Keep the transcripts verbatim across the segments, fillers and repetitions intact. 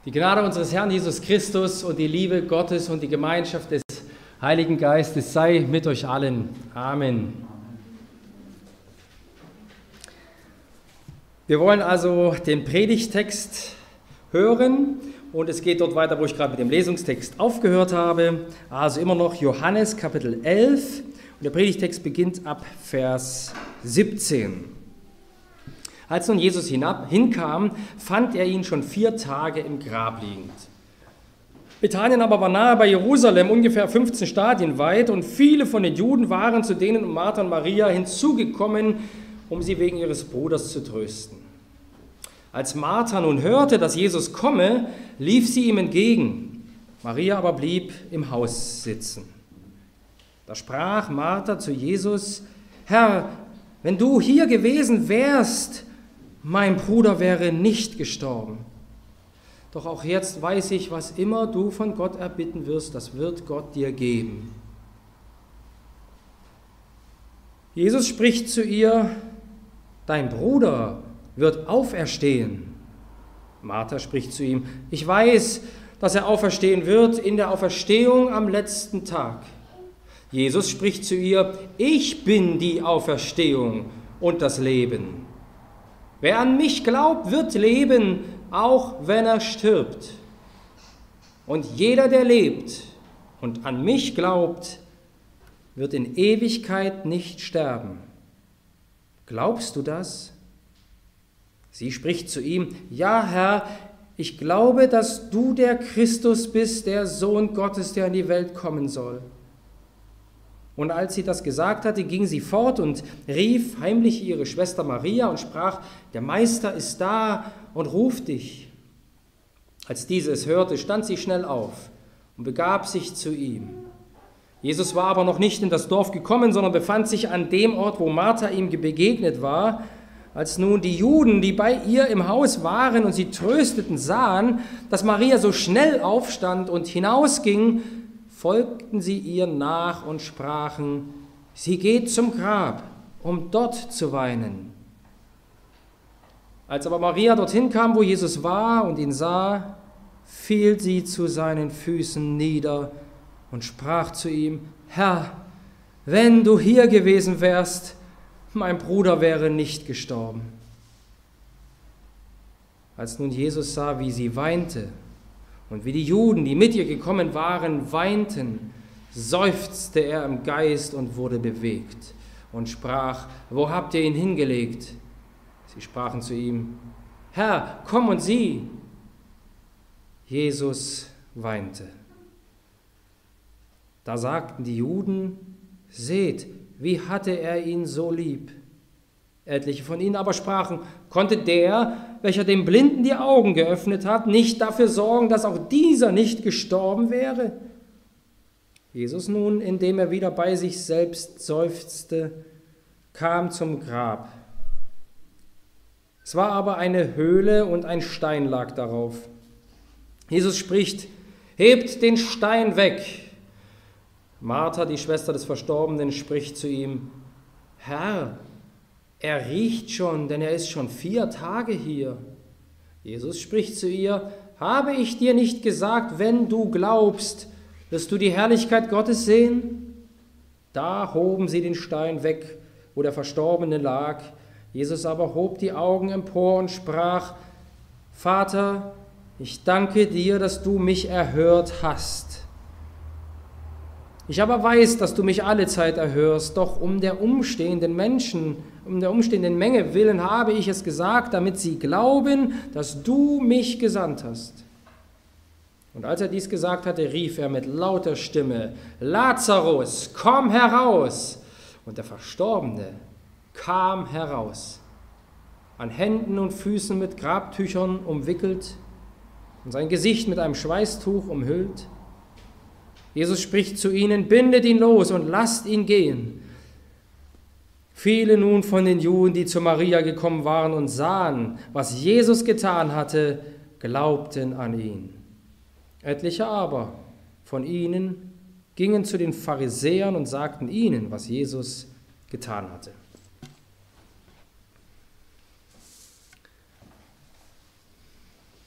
Die Gnade unseres Herrn Jesus Christus und die Liebe Gottes und die Gemeinschaft des Heiligen Geistes sei mit euch allen. Amen. Wir wollen also den Predigttext hören und es geht dort weiter, wo ich gerade mit dem Lesungstext aufgehört habe. Also immer noch Johannes Kapitel elf und der Predigttext beginnt ab Vers siebzehn. Als nun Jesus hinab, hinkam, fand er ihn schon vier Tage im Grab liegend. Bethanien aber war nahe bei Jerusalem, ungefähr fünfzehn Stadien weit, und viele von den Juden waren zu denen um Martha und Maria hinzugekommen, um sie wegen ihres Bruders zu trösten. Als Martha nun hörte, dass Jesus komme, lief sie ihm entgegen. Maria aber blieb im Haus sitzen. Da sprach Martha zu Jesus: Herr, wenn du hier gewesen wärst, mein Bruder wäre nicht gestorben. Doch auch jetzt weiß ich, was immer du von Gott erbitten wirst, das wird Gott dir geben. Jesus spricht zu ihr: Dein Bruder wird auferstehen. Martha spricht zu ihm: Ich weiß, dass er auferstehen wird in der Auferstehung am letzten Tag. Jesus spricht zu ihr: Ich bin die Auferstehung und das Leben. Wer an mich glaubt, wird leben, auch wenn er stirbt. Und jeder, der lebt und an mich glaubt, wird in Ewigkeit nicht sterben. Glaubst du das? Sie spricht zu ihm: Ja, Herr, ich glaube, dass du der Christus bist, der Sohn Gottes, der in die Welt kommen soll. Und als sie das gesagt hatte, ging sie fort und rief heimlich ihre Schwester Maria und sprach: Der Meister ist da und ruft dich. Als diese es hörte, stand sie schnell auf und begab sich zu ihm. Jesus war aber noch nicht in das Dorf gekommen, sondern befand sich an dem Ort, wo Martha ihm begegnet war. Als nun die Juden, die bei ihr im Haus waren und sie trösteten, sahen, dass Maria so schnell aufstand und hinausging, folgten sie ihr nach und sprachen: Sie geht zum Grab, um dort zu weinen. Als aber Maria dorthin kam, wo Jesus war und ihn sah, fiel sie zu seinen Füßen nieder und sprach zu ihm: Herr, wenn du hier gewesen wärst, mein Bruder wäre nicht gestorben. Als nun Jesus sah, wie sie weinte, und wie die Juden, die mit ihr gekommen waren, weinten, seufzte er im Geist und wurde bewegt und sprach: Wo habt ihr ihn hingelegt? Sie sprachen zu ihm: Herr, komm und sieh. Jesus weinte. Da sagten die Juden: Seht, wie hatte er ihn so lieb? Etliche von ihnen aber sprachen: Konnte der, welcher dem Blinden die Augen geöffnet hat, nicht dafür sorgen, dass auch dieser nicht gestorben wäre? Jesus nun, indem er wieder bei sich selbst seufzte, kam zum Grab. Es war aber eine Höhle und ein Stein lag darauf. Jesus spricht: Hebt den Stein weg. Martha, die Schwester des Verstorbenen, spricht zu ihm: Herr, er riecht schon, denn er ist schon vier Tage hier. Jesus spricht zu ihr: Habe ich dir nicht gesagt, wenn du glaubst, wirst du die Herrlichkeit Gottes sehen? Da hoben sie den Stein weg, wo der Verstorbene lag. Jesus aber hob die Augen empor und sprach: Vater, ich danke dir, dass du mich erhört hast. Ich aber weiß, dass du mich alle Zeit erhörst, doch um der umstehenden Menschen, um der umstehenden Menge willen habe ich es gesagt, damit sie glauben, dass du mich gesandt hast. Und als er dies gesagt hatte, rief er mit lauter Stimme: Lazarus, komm heraus! Und der Verstorbene kam heraus, an Händen und Füßen mit Grabtüchern umwickelt und sein Gesicht mit einem Schweißtuch umhüllt. Jesus spricht zu ihnen: Bindet ihn los und lasst ihn gehen. Viele nun von den Juden, die zu Maria gekommen waren und sahen, was Jesus getan hatte, glaubten an ihn. Etliche aber von ihnen gingen zu den Pharisäern und sagten ihnen, was Jesus getan hatte.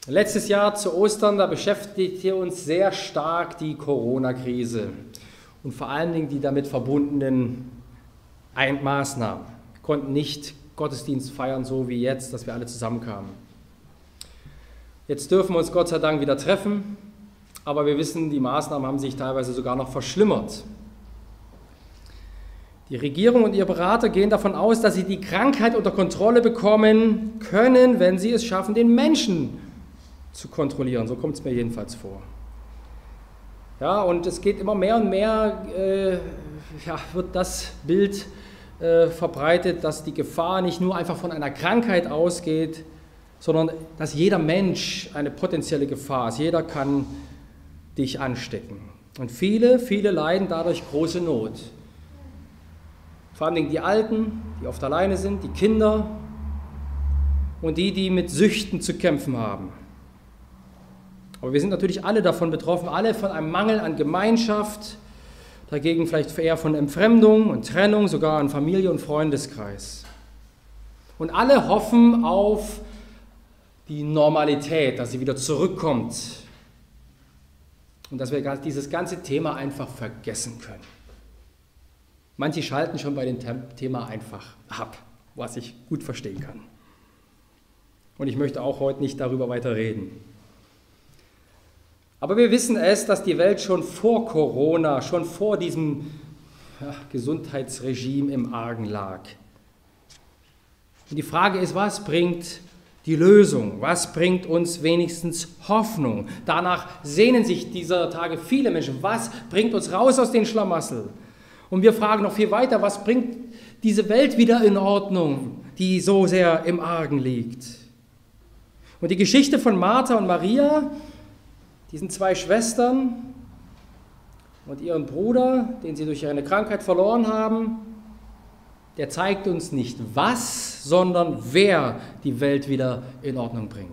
Letztes Jahr zu Ostern, da beschäftigte uns sehr stark die Corona-Krise und vor allen Dingen die damit verbundenen Maßnahmen. Wir konnten nicht Gottesdienst feiern, so wie jetzt, dass wir alle zusammenkamen. Jetzt dürfen wir uns Gott sei Dank wieder treffen, aber wir wissen, die Maßnahmen haben sich teilweise sogar noch verschlimmert. Die Regierung und ihr Berater gehen davon aus, dass sie die Krankheit unter Kontrolle bekommen können, wenn sie es schaffen, den Menschen zu kontrollieren. So kommt es mir jedenfalls vor. Ja, und es geht immer mehr und mehr, äh, ja, wird das Bild äh, verbreitet, dass die Gefahr nicht nur einfach von einer Krankheit ausgeht, sondern dass jeder Mensch eine potenzielle Gefahr ist. Jeder kann dich anstecken. Und viele, viele leiden dadurch große Not. Vor allem die Alten, die oft alleine sind, die Kinder und die, die mit Süchten zu kämpfen haben. Aber wir sind natürlich alle davon betroffen, alle von einem Mangel an Gemeinschaft, dagegen vielleicht eher von Entfremdung und Trennung, sogar an Familie und Freundeskreis. Und alle hoffen auf die Normalität, dass sie wieder zurückkommt und dass wir dieses ganze Thema einfach vergessen können. Manche schalten schon bei dem Thema einfach ab, was ich gut verstehen kann. Und ich möchte auch heute nicht darüber weiter reden. Aber wir wissen es, dass die Welt schon vor Corona, schon vor diesem ja, Gesundheitsregime im Argen lag. Und die Frage ist, was bringt die Lösung? Was bringt uns wenigstens Hoffnung? Danach sehnen sich dieser Tage viele Menschen. Was bringt uns raus aus den Schlamassel? Und wir fragen noch viel weiter, was bringt diese Welt wieder in Ordnung, die so sehr im Argen liegt? Und die Geschichte von Martha und Maria, diesen zwei Schwestern und ihren Bruder, den sie durch eine Krankheit verloren haben, der zeigt uns nicht was, sondern wer die Welt wieder in Ordnung bringt.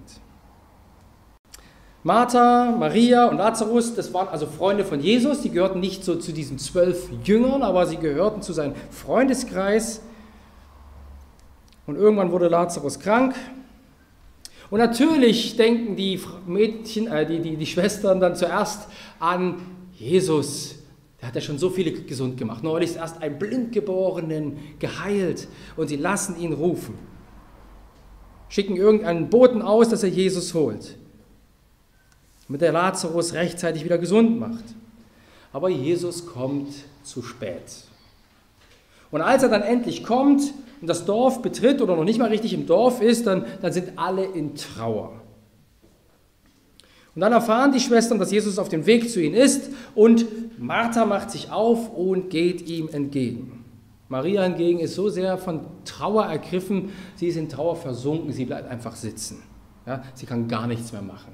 Martha, Maria und Lazarus, das waren also Freunde von Jesus, die gehörten nicht so zu diesen zwölf Jüngern, aber sie gehörten zu seinem Freundeskreis. Und irgendwann wurde Lazarus krank. Und natürlich denken die Mädchen, äh, die, die, die Schwestern dann zuerst an Jesus. Der hat ja schon so viele gesund gemacht. Neulich ist erst ein Blindgeborenen geheilt und sie lassen ihn rufen. Schicken irgendeinen Boten aus, dass er Jesus holt, damit der Lazarus rechtzeitig wieder gesund macht. Aber Jesus kommt zu spät. Und als er dann endlich kommt und das Dorf betritt oder noch nicht mal richtig im Dorf ist, dann, dann sind alle in Trauer. Und dann erfahren die Schwestern, dass Jesus auf dem Weg zu ihnen ist und Martha macht sich auf und geht ihm entgegen. Maria hingegen ist so sehr von Trauer ergriffen, sie ist in Trauer versunken, sie bleibt einfach sitzen. Ja, sie kann gar nichts mehr machen.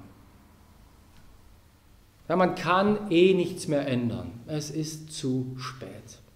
Ja, man kann eh nichts mehr ändern. Es ist zu spät.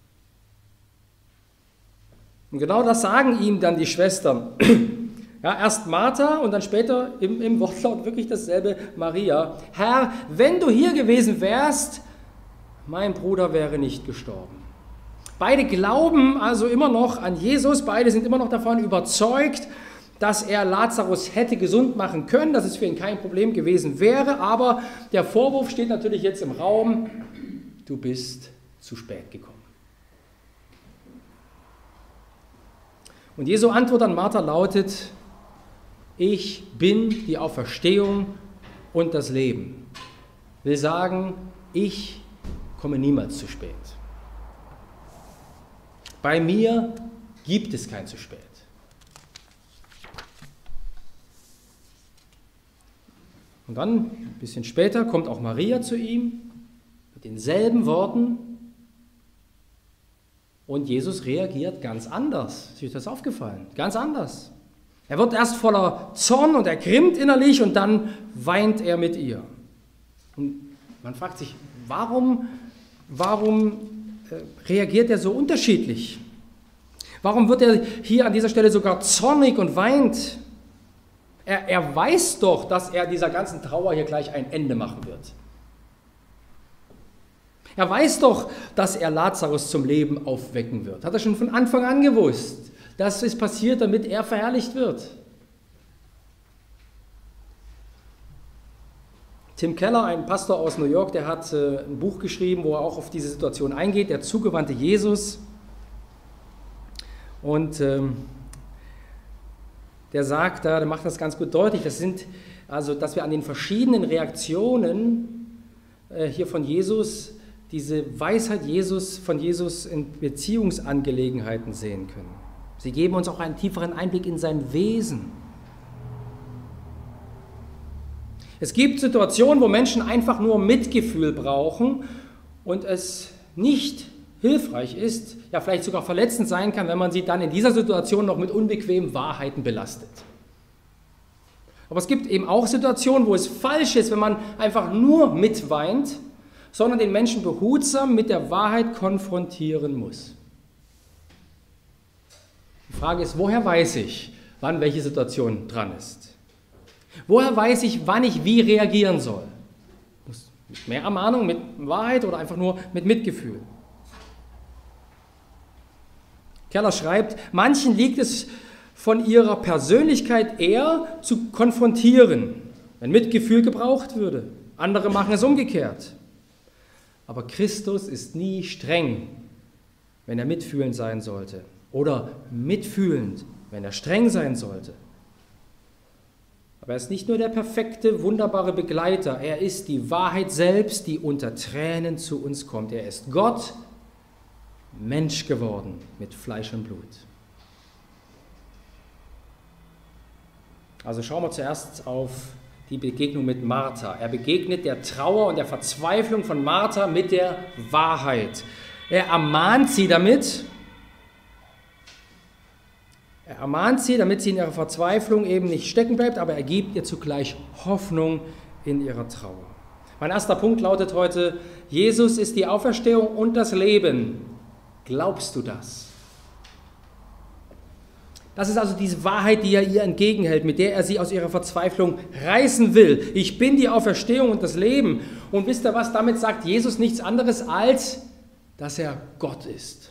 Und genau das sagen ihm dann die Schwestern. Ja, erst Martha und dann später im, im Wortlaut wirklich dasselbe Maria. Herr, wenn du hier gewesen wärst, mein Bruder wäre nicht gestorben. Beide glauben also immer noch an Jesus, beide sind immer noch davon überzeugt, dass er Lazarus hätte gesund machen können, dass es für ihn kein Problem gewesen wäre, aber der Vorwurf steht natürlich jetzt im Raum, du bist zu spät gekommen. Und Jesu Antwort an Martha lautet, ich bin die Auferstehung und das Leben. Will sagen, ich komme niemals zu spät. Bei mir gibt es kein zu spät. Und dann, ein bisschen später, kommt auch Maria zu ihm mit denselben Worten und Jesus reagiert ganz anders. Ist euch das aufgefallen? Ganz anders. Er wird erst voller Zorn und er grimmt innerlich und dann weint er mit ihr. Und man fragt sich, warum, warum äh, reagiert er so unterschiedlich? Warum wird er hier an dieser Stelle sogar zornig und weint? Er, er weiß doch, dass er dieser ganzen Trauer hier gleich ein Ende machen wird. Er weiß doch, dass er Lazarus zum Leben aufwecken wird. Hat er schon von Anfang an gewusst. Das ist passiert, damit er verherrlicht wird. Tim Keller, ein Pastor aus New York, der hat äh, ein Buch geschrieben, wo er auch auf diese Situation eingeht, der zugewandte Jesus. Und ähm, der sagt da, der macht das ganz gut deutlich, das sind, also, dass wir an den verschiedenen Reaktionen äh, hier von Jesus, diese Weisheit Jesus, von Jesus in Beziehungsangelegenheiten sehen können. Sie geben uns auch einen tieferen Einblick in sein Wesen. Es gibt Situationen, wo Menschen einfach nur Mitgefühl brauchen und es nicht hilfreich ist, ja vielleicht sogar verletzend sein kann, wenn man sie dann in dieser Situation noch mit unbequemen Wahrheiten belastet. Aber es gibt eben auch Situationen, wo es falsch ist, wenn man einfach nur mitweint, sondern den Menschen behutsam mit der Wahrheit konfrontieren muss. Die Frage ist, woher weiß ich, wann welche Situation dran ist? Woher weiß ich, wann ich wie reagieren soll? Mit mehr Ermahnung, mit Wahrheit oder einfach nur mit Mitgefühl? Keller schreibt, manchen liegt es von ihrer Persönlichkeit eher zu konfrontieren, wenn Mitgefühl gebraucht würde. Andere machen es umgekehrt. Aber Christus ist nie streng, wenn er mitfühlend sein sollte. Oder mitfühlend, wenn er streng sein sollte. Aber er ist nicht nur der perfekte, wunderbare Begleiter, er ist die Wahrheit selbst, die unter Tränen zu uns kommt. Er ist Gott, Mensch geworden mit Fleisch und Blut. Also schauen wir zuerst auf die Begegnung mit Martha. Er begegnet der Trauer und der Verzweiflung von Martha mit der Wahrheit. Er ermahnt sie damit, Er ermahnt sie, damit sie in ihrer Verzweiflung eben nicht stecken bleibt, aber er gibt ihr zugleich Hoffnung in ihrer Trauer. Mein erster Punkt lautet heute, Jesus ist die Auferstehung und das Leben. Glaubst du das? Das ist also diese Wahrheit, die er ihr entgegenhält, mit der er sie aus ihrer Verzweiflung reißen will. Ich bin die Auferstehung und das Leben. Und wisst ihr was, damit sagt Jesus nichts anderes als, dass er Gott ist.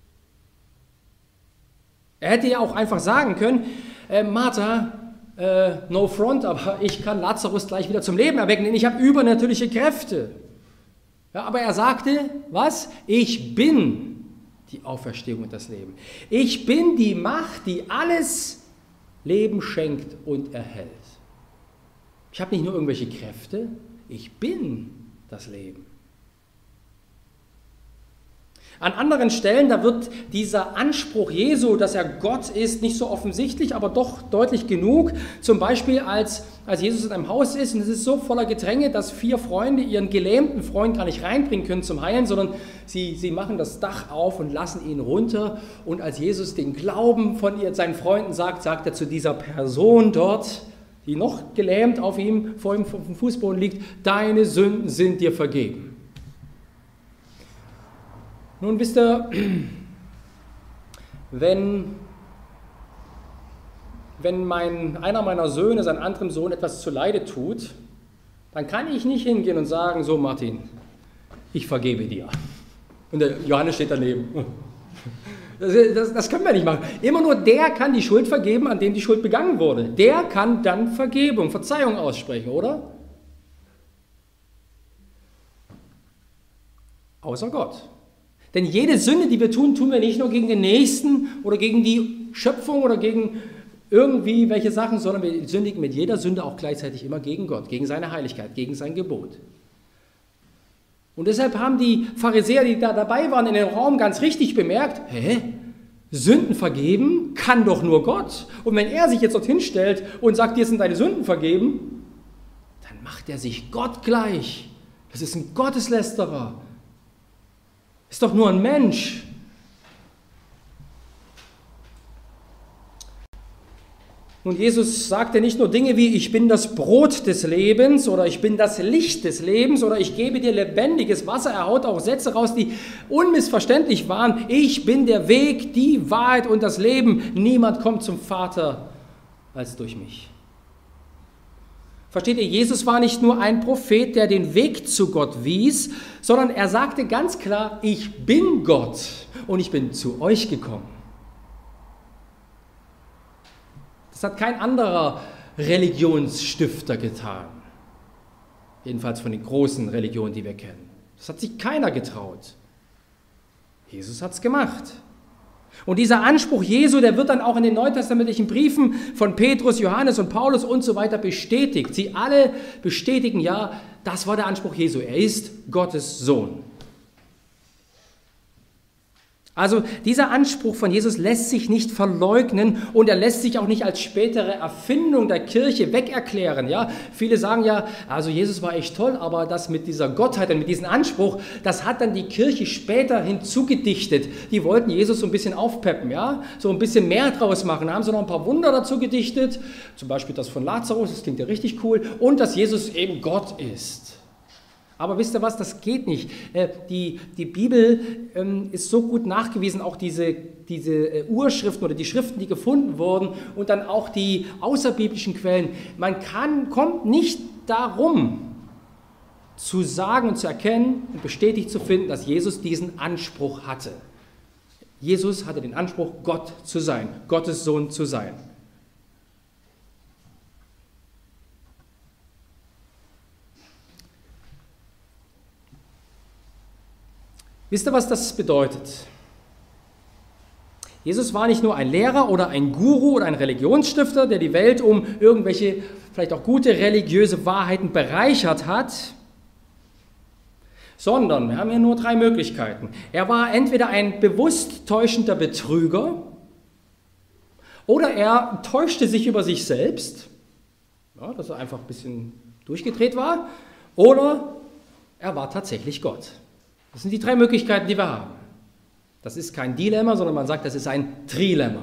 Er hätte ja auch einfach sagen können, äh, Martha, äh, no front, aber ich kann Lazarus gleich wieder zum Leben erwecken, denn ich habe übernatürliche Kräfte. Ja, aber er sagte, was? Ich bin die Auferstehung und das Leben. Ich bin die Macht, die alles Leben schenkt und erhält. Ich habe nicht nur irgendwelche Kräfte, ich bin das Leben. An anderen Stellen, da wird dieser Anspruch Jesu, dass er Gott ist, nicht so offensichtlich, aber doch deutlich genug. Zum Beispiel, als, als Jesus in einem Haus ist und es ist so voller Gedränge, dass vier Freunde ihren gelähmten Freund gar nicht reinbringen können zum Heilen, sondern sie, sie machen das Dach auf und lassen ihn runter. Und als Jesus den Glauben von ihr, seinen Freunden sagt, sagt er zu dieser Person dort, die noch gelähmt auf ihm vor ihm vom Fußboden liegt, deine Sünden sind dir vergeben. Nun wisst ihr, wenn, wenn mein, einer meiner Söhne seinem anderen Sohn etwas zuleide tut, dann kann ich nicht hingehen und sagen, so Martin, ich vergebe dir. Und der Johannes steht daneben. Das, das, das können wir nicht machen. Immer nur der kann die Schuld vergeben, an dem die Schuld begangen wurde. Der kann dann Vergebung, Verzeihung aussprechen, oder? Außer Gott. Denn jede Sünde, die wir tun, tun wir nicht nur gegen den Nächsten oder gegen die Schöpfung oder gegen irgendwie welche Sachen, sondern wir sündigen mit jeder Sünde auch gleichzeitig immer gegen Gott, gegen seine Heiligkeit, gegen sein Gebot. Und deshalb haben die Pharisäer, die da dabei waren in dem Raum, ganz richtig bemerkt, hä? Sünden vergeben kann doch nur Gott. Und wenn er sich jetzt dorthin stellt und sagt, dir sind deine Sünden vergeben, dann macht er sich Gott gleich. Das ist ein Gotteslästerer. Ist doch nur ein Mensch. Nun, Jesus sagte nicht nur Dinge wie, ich bin das Brot des Lebens oder ich bin das Licht des Lebens oder ich gebe dir lebendiges Wasser. Er haut auch Sätze raus, die unmissverständlich waren. Ich bin der Weg, die Wahrheit und das Leben. Niemand kommt zum Vater als durch mich. Versteht ihr, Jesus war nicht nur ein Prophet, der den Weg zu Gott wies, sondern er sagte ganz klar, ich bin Gott und ich bin zu euch gekommen. Das hat kein anderer Religionsstifter getan. Jedenfalls von den großen Religionen, die wir kennen. Das hat sich keiner getraut. Jesus hat es gemacht. Und dieser Anspruch Jesu, der wird dann auch in den neutestamentlichen Briefen von Petrus, Johannes und Paulus und so weiter bestätigt. Sie alle bestätigen, ja, das war der Anspruch Jesu. Er ist Gottes Sohn. Also dieser Anspruch von Jesus lässt sich nicht verleugnen und er lässt sich auch nicht als spätere Erfindung der Kirche wegerklären. Ja? Viele sagen ja, also Jesus war echt toll, aber das mit dieser Gottheit und mit diesem Anspruch, das hat dann die Kirche später hinzugedichtet. Die wollten Jesus so ein bisschen aufpeppen, ja? So ein bisschen mehr draus machen. Da haben sie noch ein paar Wunder dazu gedichtet, zum Beispiel das von Lazarus, das klingt ja richtig cool, und dass Jesus eben Gott ist. Aber wisst ihr was, das geht nicht. Die, die Bibel ähm, ist so gut nachgewiesen, auch diese, diese äh, Urschriften oder die Schriften, die gefunden wurden und dann auch die außerbiblischen Quellen. Man kann, kommt nicht darum, zu sagen und zu erkennen und bestätigt zu finden, dass Jesus diesen Anspruch hatte. Jesus hatte den Anspruch, Gott zu sein, Gottes Sohn zu sein. Wisst ihr, was das bedeutet? Jesus war nicht nur ein Lehrer oder ein Guru oder ein Religionsstifter, der die Welt um irgendwelche, vielleicht auch gute religiöse Wahrheiten bereichert hat, sondern wir haben hier nur drei Möglichkeiten. Er war entweder ein bewusst täuschender Betrüger oder er täuschte sich über sich selbst, ja, dass er einfach ein bisschen durchgedreht war, oder er war tatsächlich Gott. Das sind die drei Möglichkeiten, die wir haben. Das ist kein Dilemma, sondern man sagt, das ist ein Trilemma.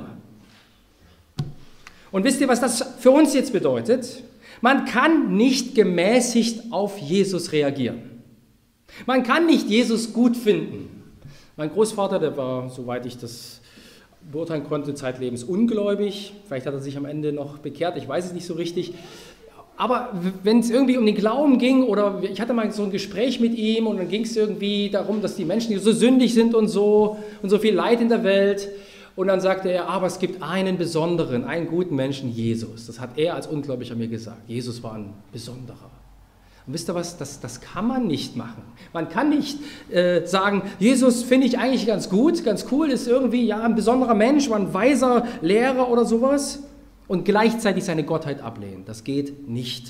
Und wisst ihr, was das für uns jetzt bedeutet? Man kann nicht gemäßigt auf Jesus reagieren. Man kann nicht Jesus gut finden. Mein Großvater, der war, soweit ich das beurteilen konnte, zeitlebens ungläubig. Vielleicht hat er sich am Ende noch bekehrt, ich weiß es nicht so richtig. Aber wenn es irgendwie um den Glauben ging oder ich hatte mal so ein Gespräch mit ihm und dann ging es irgendwie darum, dass die Menschen so sündig sind und so und so viel Leid in der Welt. Und dann sagte er, aber es gibt einen besonderen, einen guten Menschen, Jesus. Das hat er als Ungläubiger mir gesagt. Jesus war ein Besonderer. Und wisst ihr was, das, das kann man nicht machen. Man kann nicht äh, sagen, Jesus finde ich eigentlich ganz gut, ganz cool, ist irgendwie ja ein besonderer Mensch, war ein weiser Lehrer oder sowas. Und gleichzeitig seine Gottheit ablehnen. Das geht nicht.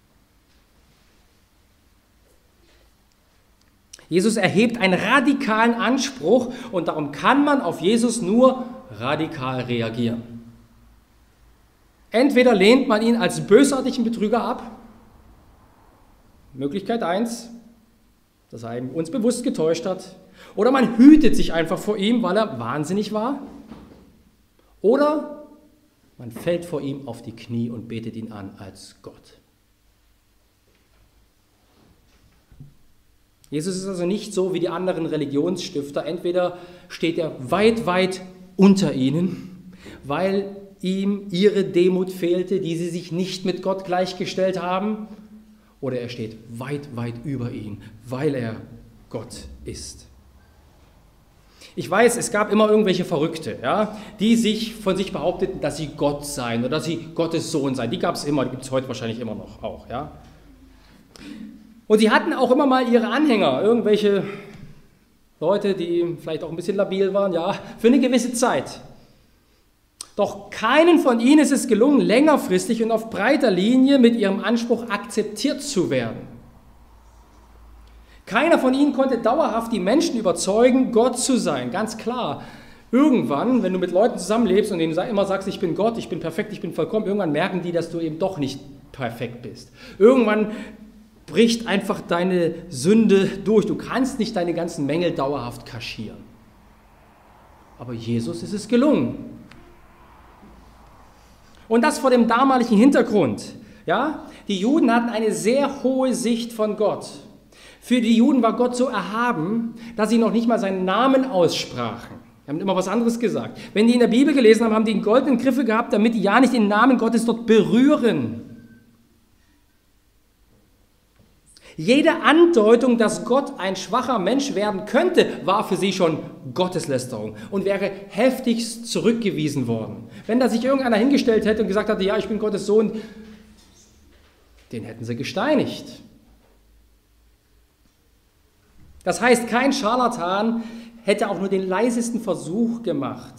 Jesus erhebt einen radikalen Anspruch und darum kann man auf Jesus nur radikal reagieren. Entweder lehnt man ihn als bösartigen Betrüger ab, Möglichkeit eins, dass er uns bewusst getäuscht hat, oder man hütet sich einfach vor ihm, weil er wahnsinnig war, oder man fällt vor ihm auf die Knie und betet ihn an als Gott. Jesus ist also nicht so wie die anderen Religionsstifter. Entweder steht er weit, weit unter ihnen, weil ihm ihre Demut fehlte, die sie sich nicht mit Gott gleichgestellt haben, oder er steht weit, weit über ihn, weil er Gott ist. Ich weiß, es gab immer irgendwelche Verrückte, ja, die sich von sich behaupteten, dass sie Gott seien oder dass sie Gottes Sohn seien. Die gab es immer, die gibt es heute wahrscheinlich immer noch auch. Ja. Und sie hatten auch immer mal ihre Anhänger, irgendwelche Leute, die vielleicht auch ein bisschen labil waren, ja, für eine gewisse Zeit. Doch keinen von ihnen ist es gelungen, längerfristig und auf breiter Linie mit ihrem Anspruch akzeptiert zu werden. Keiner von ihnen konnte dauerhaft die Menschen überzeugen, Gott zu sein, ganz klar. Irgendwann, wenn du mit Leuten zusammenlebst und denen immer sagst, ich bin Gott, ich bin perfekt, ich bin vollkommen, irgendwann merken die, dass du eben doch nicht perfekt bist. Irgendwann bricht einfach deine Sünde durch. Du kannst nicht deine ganzen Mängel dauerhaft kaschieren. Aber Jesus ist es gelungen. Und das vor dem damaligen Hintergrund. Ja? Die Juden hatten eine sehr hohe Sicht von Gott. Für die Juden war Gott so erhaben, dass sie noch nicht mal seinen Namen aussprachen. Sie haben immer was anderes gesagt. Wenn die in der Bibel gelesen haben, haben die einen goldenen Griffe gehabt, damit die ja nicht den Namen Gottes dort berühren. Jede Andeutung, dass Gott ein schwacher Mensch werden könnte, war für sie schon Gotteslästerung und wäre heftigst zurückgewiesen worden. Wenn da sich irgendeiner hingestellt hätte und gesagt hätte, ja, ich bin Gottes Sohn, den hätten sie gesteinigt. Das heißt, kein Scharlatan hätte auch nur den leisesten Versuch gemacht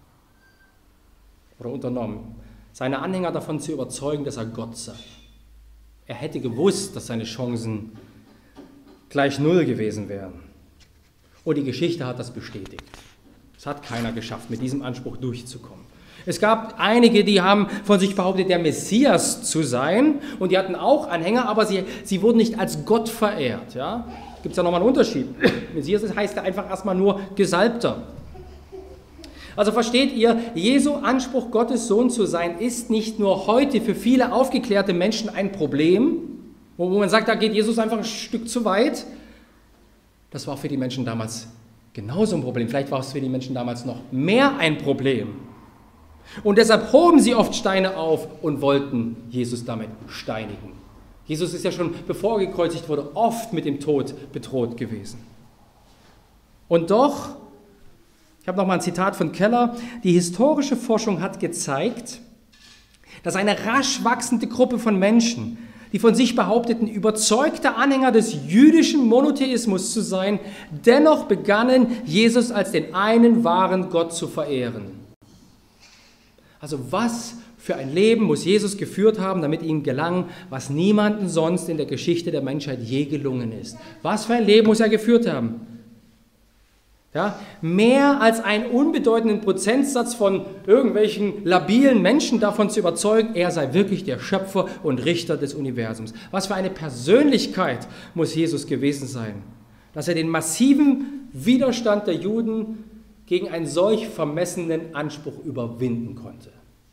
oder unternommen, seine Anhänger davon zu überzeugen, dass er Gott sei. Er hätte gewusst, dass seine Chancen gleich null gewesen wären. Und die Geschichte hat das bestätigt. Es hat keiner geschafft, mit diesem Anspruch durchzukommen. Es gab einige, die haben von sich behauptet, der Messias zu sein, und die hatten auch Anhänger, aber sie, sie wurden nicht als Gott verehrt. Ja? Gibt es ja nochmal einen Unterschied. Messias heißt ja einfach erstmal nur Gesalbter. Also versteht ihr, Jesu Anspruch, Gottes Sohn zu sein, ist nicht nur heute für viele aufgeklärte Menschen ein Problem, wo man sagt, da geht Jesus einfach ein Stück zu weit. Das war für die Menschen damals genauso ein Problem. Vielleicht war es für die Menschen damals noch mehr ein Problem. Und deshalb hoben sie oft Steine auf und wollten Jesus damit steinigen. Jesus ist ja schon, bevor er gekreuzigt wurde, oft mit dem Tod bedroht gewesen. Und doch, ich habe noch mal ein Zitat von Keller, die historische Forschung hat gezeigt, dass eine rasch wachsende Gruppe von Menschen, die von sich behaupteten, überzeugte Anhänger des jüdischen Monotheismus zu sein, dennoch begannen, Jesus als den einen wahren Gott zu verehren. Also was für ein Leben muss Jesus geführt haben, damit ihm gelang, was niemandem sonst in der Geschichte der Menschheit je gelungen ist? Was für ein Leben muss er geführt haben? Ja, mehr als einen unbedeutenden Prozentsatz von irgendwelchen labilen Menschen davon zu überzeugen, er sei wirklich der Schöpfer und Richter des Universums. Was für eine Persönlichkeit muss Jesus gewesen sein, dass er den massiven Widerstand der Juden gegen einen solch vermessenen Anspruch überwinden konnte.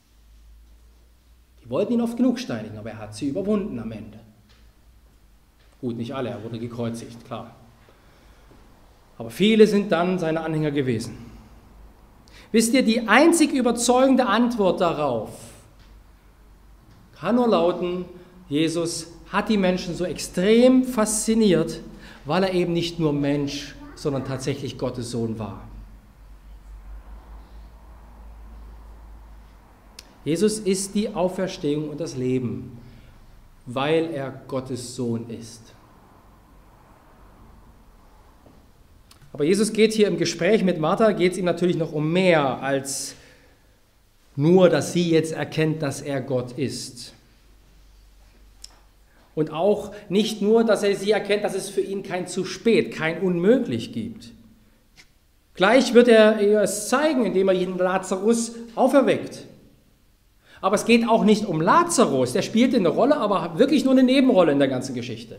Die wollten ihn oft genug steinigen, aber er hat sie überwunden am Ende. Gut, nicht alle, er wurde gekreuzigt, klar. Aber viele sind dann seine Anhänger gewesen. Wisst ihr, die einzig überzeugende Antwort darauf kann nur lauten, Jesus hat die Menschen so extrem fasziniert, weil er eben nicht nur Mensch, sondern tatsächlich Gottes Sohn war. Jesus ist die Auferstehung und das Leben, weil er Gottes Sohn ist. Aber Jesus geht hier im Gespräch mit Martha, geht es ihm natürlich noch um mehr als nur, dass sie jetzt erkennt, dass er Gott ist. Und auch nicht nur, dass er sie erkennt, dass es für ihn kein zu spät, kein unmöglich gibt. Gleich wird er ihr es zeigen, indem er jeden Lazarus auferweckt. Aber es geht auch nicht um Lazarus, der spielte eine Rolle, aber wirklich nur eine Nebenrolle in der ganzen Geschichte.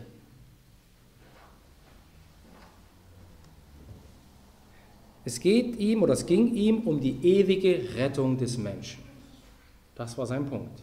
Es geht ihm oder es ging ihm um die ewige Rettung des Menschen. Das war sein Punkt.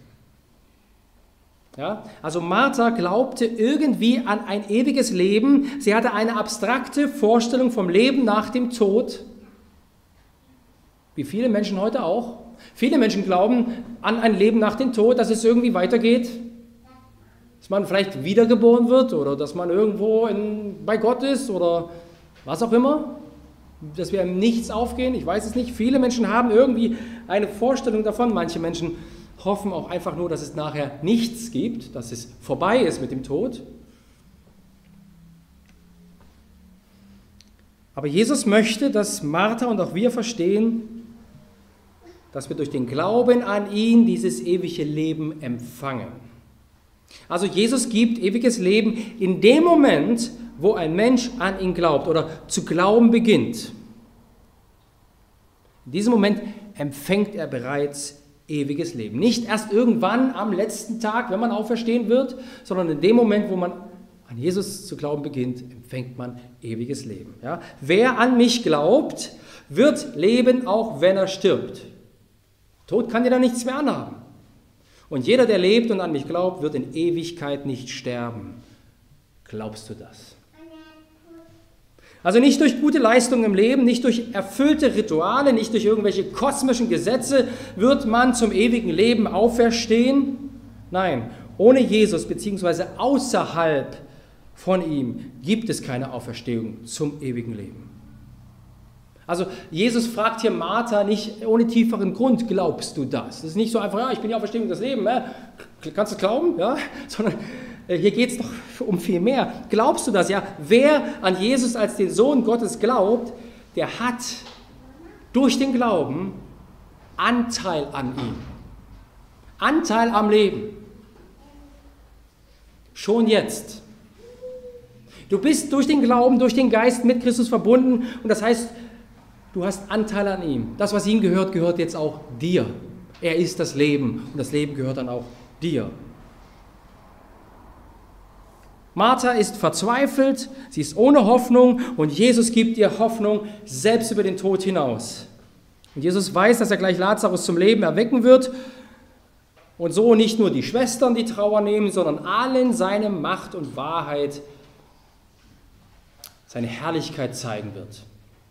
Ja, also Martha glaubte irgendwie an ein ewiges Leben. Sie hatte eine abstrakte Vorstellung vom Leben nach dem Tod, wie viele Menschen heute auch. Viele Menschen glauben an ein Leben nach dem Tod, dass es irgendwie weitergeht, dass man vielleicht wiedergeboren wird oder dass man irgendwo in, bei Gott ist oder was auch immer, dass wir im Nichts aufgehen, ich weiß es nicht. Viele Menschen haben irgendwie eine Vorstellung davon, manche Menschen hoffen auch einfach nur, dass es nachher nichts gibt, dass es vorbei ist mit dem Tod. Aber Jesus möchte, dass Martha und auch wir verstehen, dass wir durch den Glauben an ihn dieses ewige Leben empfangen. Also Jesus gibt ewiges Leben in dem Moment, wo ein Mensch an ihn glaubt oder zu glauben beginnt. In diesem Moment empfängt er bereits ewiges Leben. Nicht erst irgendwann am letzten Tag, wenn man auferstehen wird, sondern in dem Moment, wo man an Jesus zu glauben beginnt, empfängt man ewiges Leben. Ja? Wer an mich glaubt, wird leben, auch wenn er stirbt. Tod kann dir da nichts mehr anhaben. Und jeder, der lebt und an mich glaubt, wird in Ewigkeit nicht sterben. Glaubst du das? Also nicht durch gute Leistungen im Leben, nicht durch erfüllte Rituale, nicht durch irgendwelche kosmischen Gesetze wird man zum ewigen Leben auferstehen. Nein, ohne Jesus bzw. außerhalb von ihm gibt es keine Auferstehung zum ewigen Leben. Also Jesus fragt hier Martha nicht ohne tieferen Grund, glaubst du das? Das ist nicht so einfach, ja, ich bin die Auferstehung des Lebens, äh? Kannst du es glauben? Ja? Sondern hier geht es doch um viel mehr. Glaubst du das? Ja, wer an Jesus als den Sohn Gottes glaubt, der hat durch den Glauben Anteil an ihm. Anteil am Leben. Schon jetzt. Du bist durch den Glauben, durch den Geist mit Christus verbunden und das heißt, du hast Anteil an ihm. Das, was ihm gehört, gehört jetzt auch dir. Er ist das Leben und das Leben gehört dann auch dir. Martha ist verzweifelt, sie ist ohne Hoffnung und Jesus gibt ihr Hoffnung selbst über den Tod hinaus. Und Jesus weiß, dass er gleich Lazarus zum Leben erwecken wird und so nicht nur die Schwestern die Trauer nehmen, sondern allen seine Macht und Wahrheit, seine Herrlichkeit zeigen wird.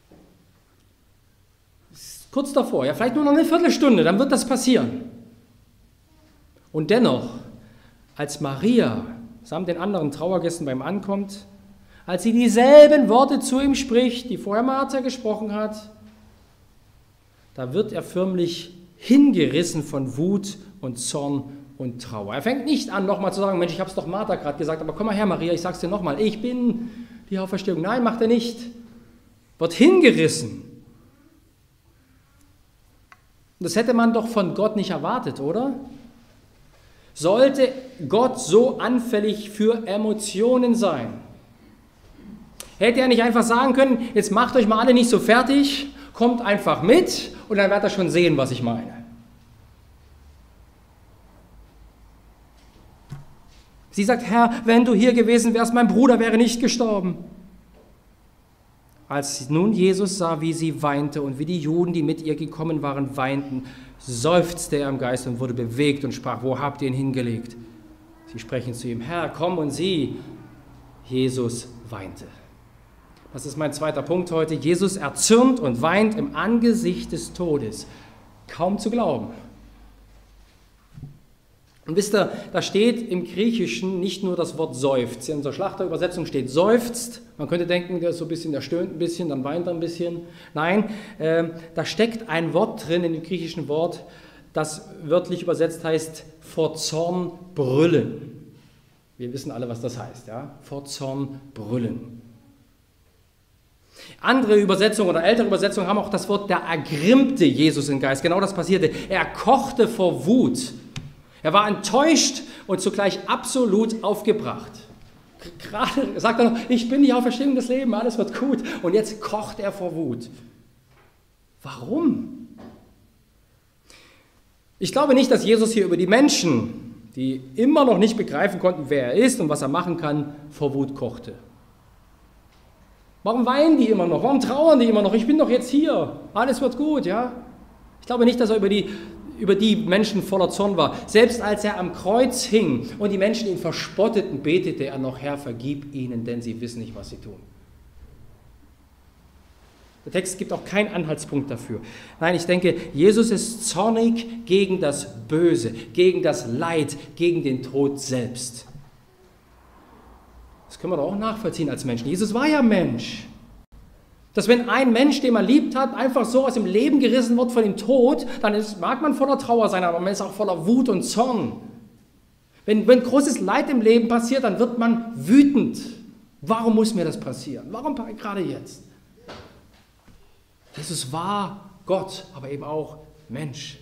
Kurz davor, ja, vielleicht nur noch eine Viertelstunde, dann wird das passieren. Und dennoch, als Maria samt den anderen Trauergästen beim Ankommt, als sie dieselben Worte zu ihm spricht, die vorher Martha gesprochen hat, da wird er förmlich hingerissen von Wut und Zorn und Trauer. Er fängt nicht an, nochmal zu sagen, Mensch, ich habe es doch Martha gerade gesagt, aber komm mal her, Maria, ich sag's dir nochmal, ich bin die Auferstehung. Nein, macht er nicht. Wird hingerissen. Das hätte man doch von Gott nicht erwartet, oder? Sollte Gott so anfällig für Emotionen sein? Hätte er nicht einfach sagen können, jetzt macht euch mal alle nicht so fertig, kommt einfach mit und dann werdet ihr schon sehen, was ich meine. Sie sagt, Herr, wenn du hier gewesen wärst, mein Bruder wäre nicht gestorben. Als nun Jesus sah, wie sie weinte und wie die Juden, die mit ihr gekommen waren, weinten, seufzte er im Geist und wurde bewegt und sprach, wo habt ihr ihn hingelegt? Sie sprechen zu ihm, Herr, komm und sieh. Jesus weinte. Das ist mein zweiter Punkt heute. Jesus erzürnt und weint im Angesicht des Todes. Kaum zu glauben. Und wisst ihr, da steht im Griechischen nicht nur das Wort seufzt. In unserer Schlachterübersetzung steht seufzt. Man könnte denken, der ist so ein bisschen, der stöhnt ein bisschen, dann weint er ein bisschen. Nein, äh, da steckt ein Wort drin in dem griechischen Wort, das wörtlich übersetzt heißt vor Zorn brüllen. Wir wissen alle, was das heißt, ja? Vor Zorn brüllen. Andere Übersetzungen oder ältere Übersetzungen haben auch das Wort, der ergrimmte Jesus im Geist. Genau das passierte. Er kochte vor Wut. Er war enttäuscht und zugleich absolut aufgebracht. Gerade sagt er noch, ich bin die Auferstehung des Lebens, alles wird gut. Und jetzt kocht er vor Wut. Warum? Ich glaube nicht, dass Jesus hier über die Menschen, die immer noch nicht begreifen konnten, wer er ist und was er machen kann, vor Wut kochte. Warum weinen die immer noch? Warum trauern die immer noch? Ich bin doch jetzt hier. Alles wird gut, ja? Ich glaube nicht, dass er über die, über die Menschen voller Zorn war. Selbst als er am Kreuz hing und die Menschen ihn verspotteten, betete er noch, Herr, vergib ihnen, denn sie wissen nicht, was sie tun. Der Text gibt auch keinen Anhaltspunkt dafür. Nein, ich denke, Jesus ist zornig gegen das Böse, gegen das Leid, gegen den Tod selbst. Das können wir doch auch nachvollziehen als Menschen. Jesus war ja Mensch. Dass wenn ein Mensch, den man liebt hat, einfach so aus dem Leben gerissen wird von dem Tod, dann ist, mag man voller Trauer sein, aber man ist auch voller Wut und Zorn. Wenn, wenn großes Leid im Leben passiert, dann wird man wütend. Warum muss mir das passieren? Warum gerade jetzt? Jesus war Gott, aber eben auch Mensch.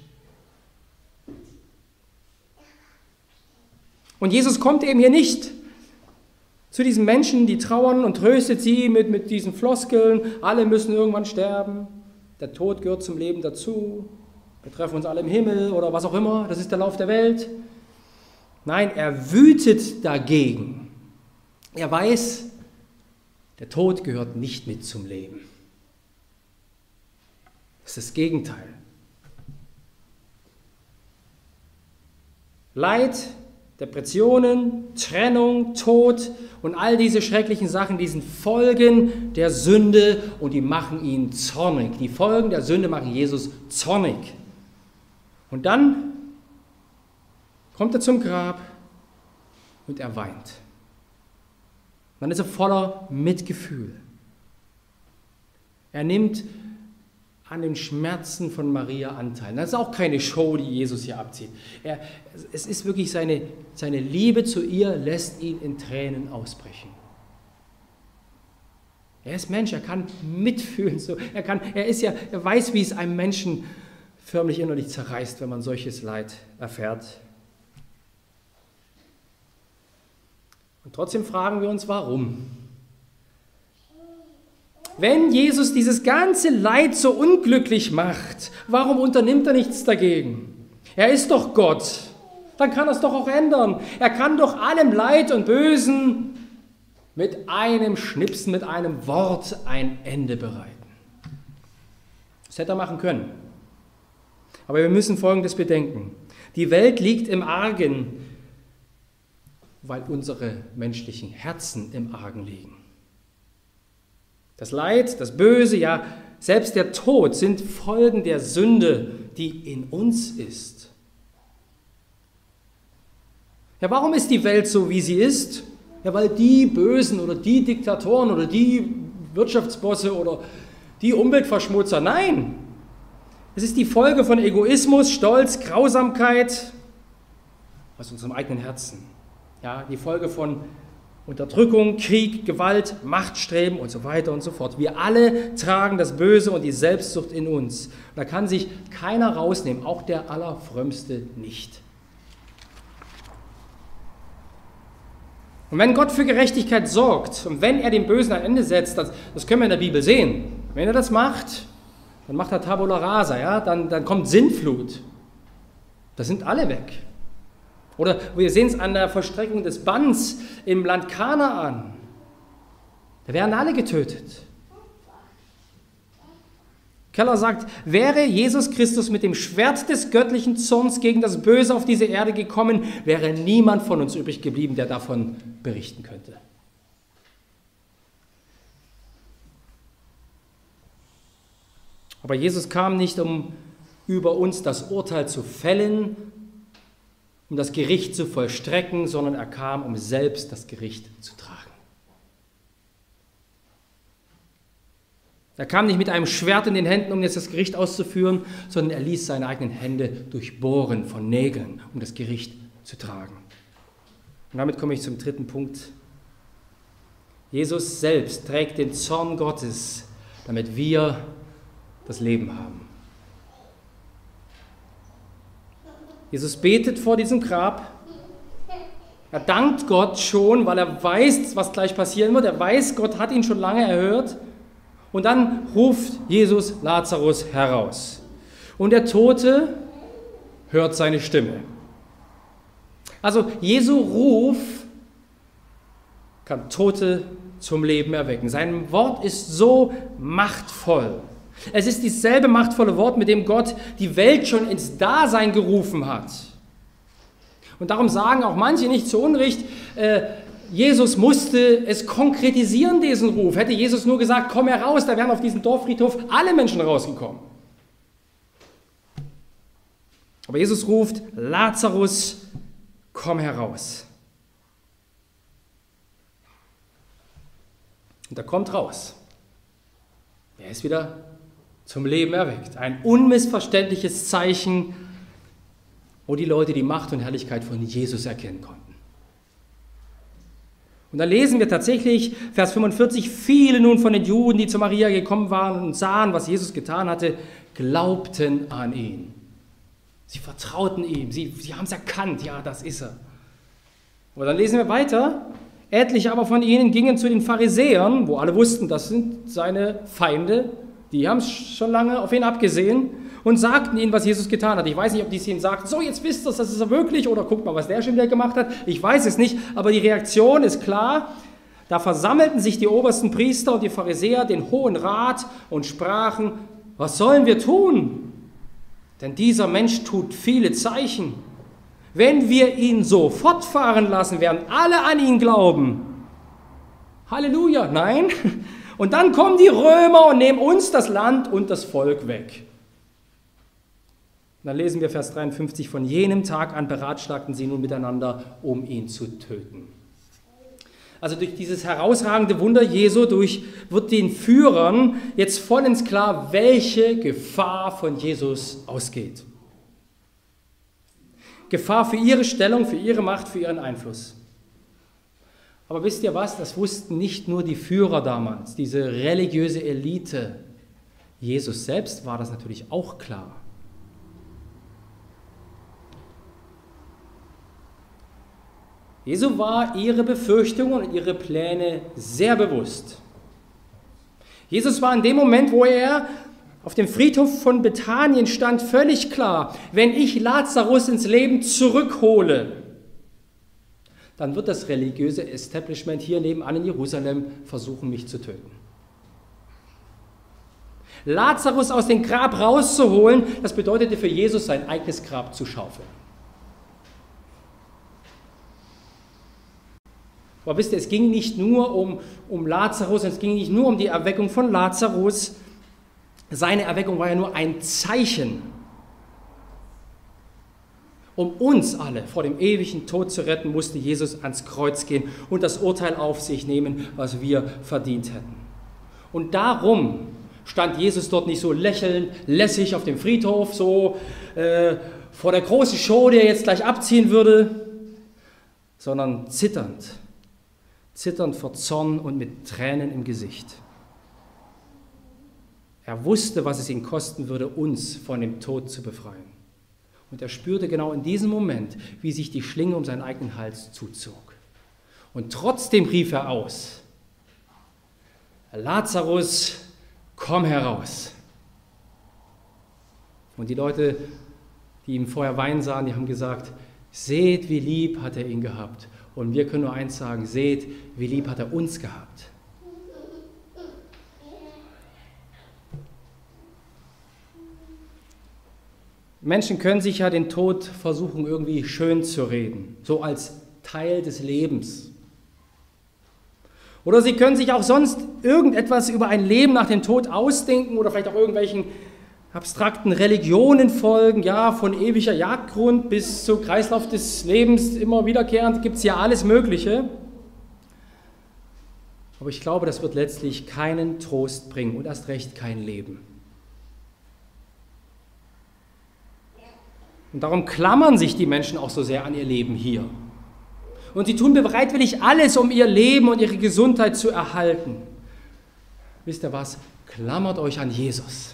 Und Jesus kommt eben hier nicht zu diesen Menschen, die trauern und tröstet sie mit, mit diesen Floskeln, alle müssen irgendwann sterben, der Tod gehört zum Leben dazu, wir treffen uns alle im Himmel oder was auch immer, das ist der Lauf der Welt. Nein, er wütet dagegen. Er weiß, der Tod gehört nicht mit zum Leben. Das ist das Gegenteil. Leid, Depressionen, Trennung, Tod und all diese schrecklichen Sachen, die sind Folgen der Sünde und die machen ihn zornig. Die Folgen der Sünde machen Jesus zornig. Und dann kommt er zum Grab und er weint. Dann ist er voller Mitgefühl. Er nimmt an den Schmerzen von Maria Anteil. Das ist auch keine Show, die Jesus hier abzieht. Er, es ist wirklich seine, seine Liebe zu ihr, lässt ihn in Tränen ausbrechen. Er ist Mensch, er kann mitfühlen. So. Er, kann, er, ist ja, er weiß, wie es einem Menschen förmlich innerlich zerreißt, wenn man solches Leid erfährt. Und trotzdem fragen wir uns, warum? Wenn Jesus dieses ganze Leid so unglücklich macht, warum unternimmt er nichts dagegen? Er ist doch Gott, dann kann er es doch auch ändern. Er kann doch allem Leid und Bösen mit einem Schnipsen, mit einem Wort ein Ende bereiten. Das hätte er machen können. Aber wir müssen Folgendes bedenken. Die Welt liegt im Argen, weil unsere menschlichen Herzen im Argen liegen. Das Leid, das Böse, ja, selbst der Tod sind Folgen der Sünde, die in uns ist. Ja, warum ist die Welt so, wie sie ist? Ja, weil die Bösen oder die Diktatoren oder die Wirtschaftsbosse oder die Umweltverschmutzer, nein, es ist die Folge von Egoismus, Stolz, Grausamkeit aus unserem eigenen Herzen. Ja, die Folge von Unterdrückung, Krieg, Gewalt, Machtstreben und so weiter und so fort. Wir alle tragen das Böse und die Selbstsucht in uns. Und da kann sich keiner rausnehmen, auch der Allerfrömmste nicht. Und wenn Gott für Gerechtigkeit sorgt und wenn er dem Bösen ein Ende setzt, das, das können wir in der Bibel sehen. Wenn er das macht, dann macht er Tabula Rasa, ja? dann, dann kommt Sintflut. Da sind alle weg. Oder wir sehen es an der Vollstreckung des Banns im Land Kanaan. Da werden alle getötet. Keller sagt, wäre Jesus Christus mit dem Schwert des göttlichen Zorns gegen das Böse auf diese Erde gekommen, wäre niemand von uns übrig geblieben, der davon berichten könnte. Aber Jesus kam nicht, um über uns das Urteil zu fällen, um das Gericht zu vollstrecken, sondern er kam, um selbst das Gericht zu tragen. Er kam nicht mit einem Schwert in den Händen, um jetzt das Gericht auszuführen, sondern er ließ seine eigenen Hände durchbohren von Nägeln, um das Gericht zu tragen. Und damit komme ich zum dritten Punkt. Jesus selbst trägt den Zorn Gottes, damit wir das Leben haben. Jesus betet vor diesem Grab. Er dankt Gott schon, weil er weiß, was gleich passieren wird. Er weiß, Gott hat ihn schon lange erhört. Und dann ruft Jesus Lazarus heraus. Und der Tote hört seine Stimme. Also Jesu Ruf kann Tote zum Leben erwecken. Sein Wort ist so machtvoll. Es ist dieselbe machtvolle Wort, mit dem Gott die Welt schon ins Dasein gerufen hat. Und darum sagen auch manche nicht zu Unrecht, äh, Jesus musste es konkretisieren, diesen Ruf. Hätte Jesus nur gesagt, komm heraus, da wären auf diesem Dorffriedhof alle Menschen rausgekommen. Aber Jesus ruft, Lazarus, komm heraus. Und er kommt raus. Er ist wieder zum Leben erweckt. Ein unmissverständliches Zeichen, wo die Leute die Macht und Herrlichkeit von Jesus erkennen konnten. Und da lesen wir tatsächlich, Vers fünfundvierzig, viele nun von den Juden, die zu Maria gekommen waren und sahen, was Jesus getan hatte, glaubten an ihn. Sie vertrauten ihm, sie, sie haben es erkannt, ja, das ist er. Aber dann lesen wir weiter, etliche aber von ihnen gingen zu den Pharisäern, wo alle wussten, das sind seine Feinde, die haben schon lange auf ihn abgesehen und sagten ihnen, was Jesus getan hat. Ich weiß nicht, ob die es ihnen sagten, so jetzt wisst ihr es, das ist er wirklich, oder guckt mal, was der schon wieder gemacht hat. Ich weiß es nicht, aber die Reaktion ist klar. Da versammelten sich die obersten Priester und die Pharisäer, den Hohen Rat, und sprachen, was sollen wir tun? Denn dieser Mensch tut viele Zeichen. Wenn wir ihn so fortfahren lassen, werden alle an ihn glauben. Halleluja, nein. Und dann kommen die Römer und nehmen uns das Land und das Volk weg. Und dann lesen wir Vers dreiundfünfzig, von jenem Tag an beratschlagten sie nun miteinander, um ihn zu töten. Also durch dieses herausragende Wunder Jesu durch, wird den Führern jetzt vollends klar, welche Gefahr von Jesus ausgeht. Gefahr für ihre Stellung, für ihre Macht, für ihren Einfluss. Aber wisst ihr was? Das wussten nicht nur die Führer damals, diese religiöse Elite. Jesus selbst war das natürlich auch klar. Jesu war ihre Befürchtungen und ihre Pläne sehr bewusst. Jesus war in dem Moment, wo er auf dem Friedhof von Bethanien stand, völlig klar, wenn ich Lazarus ins Leben zurückhole, dann wird das religiöse Establishment hier nebenan in Jerusalem versuchen, mich zu töten. Lazarus aus dem Grab rauszuholen, das bedeutete für Jesus, sein eigenes Grab zu schaufeln. Aber wisst ihr, es ging nicht nur um, um Lazarus, es ging nicht nur um die Erweckung von Lazarus. Seine Erweckung war ja nur ein Zeichen, um uns alle vor dem ewigen Tod zu retten, musste Jesus ans Kreuz gehen und das Urteil auf sich nehmen, was wir verdient hätten. Und darum stand Jesus dort nicht so lächelnd, lässig auf dem Friedhof, so äh, vor der großen Show, die er jetzt gleich abziehen würde, sondern zitternd, zitternd vor Zorn und mit Tränen im Gesicht. Er wusste, was es ihn kosten würde, uns von dem Tod zu befreien. Und er spürte genau in diesem Moment, wie sich die Schlinge um seinen eigenen Hals zuzog. Und trotzdem rief er aus: Lazarus, komm heraus. Und die Leute, die ihm vorher weinen sahen, die haben gesagt: Seht, wie lieb hat er ihn gehabt. Und wir können nur eins sagen: Seht, wie lieb hat er uns gehabt. Menschen können sich ja den Tod versuchen, irgendwie schön zu reden, so als Teil des Lebens. Oder sie können sich auch sonst irgendetwas über ein Leben nach dem Tod ausdenken oder vielleicht auch irgendwelchen abstrakten Religionen folgen, ja, von ewiger Jagdgrund bis zum Kreislauf des Lebens immer wiederkehrend, gibt es ja alles Mögliche. Aber ich glaube, das wird letztlich keinen Trost bringen und erst recht kein Leben. Und darum klammern sich die Menschen auch so sehr an ihr Leben hier. Und sie tun bereitwillig alles, um ihr Leben und ihre Gesundheit zu erhalten. Wisst ihr was? Klammert euch an Jesus.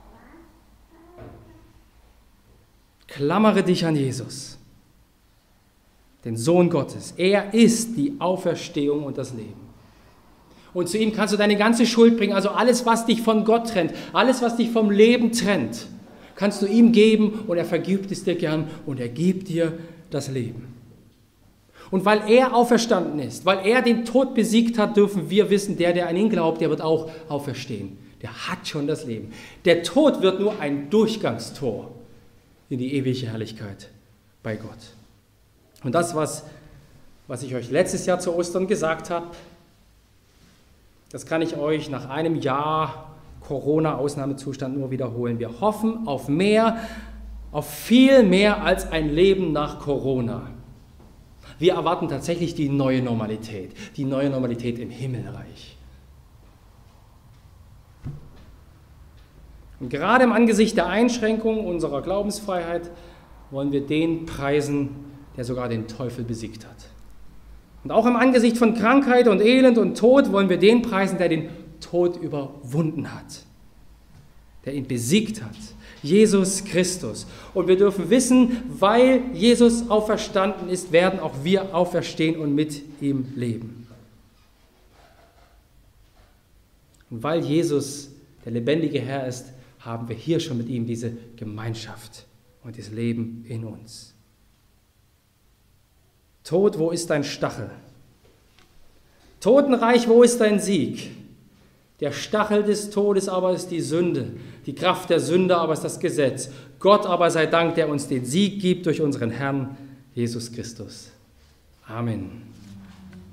Klammere dich an Jesus, den Sohn Gottes. Er ist die Auferstehung und das Leben. Und zu ihm kannst du deine ganze Schuld bringen, also alles, was dich von Gott trennt, alles, was dich vom Leben trennt, kannst du ihm geben und er vergibt es dir gern und er gibt dir das Leben. Und weil er auferstanden ist, weil er den Tod besiegt hat, dürfen wir wissen, der, der an ihn glaubt, der wird auch auferstehen. Der hat schon das Leben. Der Tod wird nur ein Durchgangstor in die ewige Herrlichkeit bei Gott. Und das, was, was ich euch letztes Jahr zu Ostern gesagt habe, das kann ich euch nach einem Jahr Corona-Ausnahmezustand nur wiederholen. Wir hoffen auf mehr, auf viel mehr als ein Leben nach Corona. Wir erwarten tatsächlich die neue Normalität, die neue Normalität im Himmelreich. Und gerade im Angesicht der Einschränkung unserer Glaubensfreiheit wollen wir den preisen, der sogar den Teufel besiegt hat. Und auch im Angesicht von Krankheit und Elend und Tod wollen wir den preisen, der den Tod überwunden hat, der ihn besiegt hat, Jesus Christus. Und wir dürfen wissen, weil Jesus auferstanden ist, werden auch wir auferstehen und mit ihm leben. Und weil Jesus der lebendige Herr ist, haben wir hier schon mit ihm diese Gemeinschaft und das Leben in uns. Tod, wo ist dein Stachel? Totenreich, wo ist dein Sieg? Der Stachel des Todes aber ist die Sünde, die Kraft der Sünde aber ist das Gesetz. Gott aber sei Dank, der uns den Sieg gibt durch unseren Herrn Jesus Christus. Amen.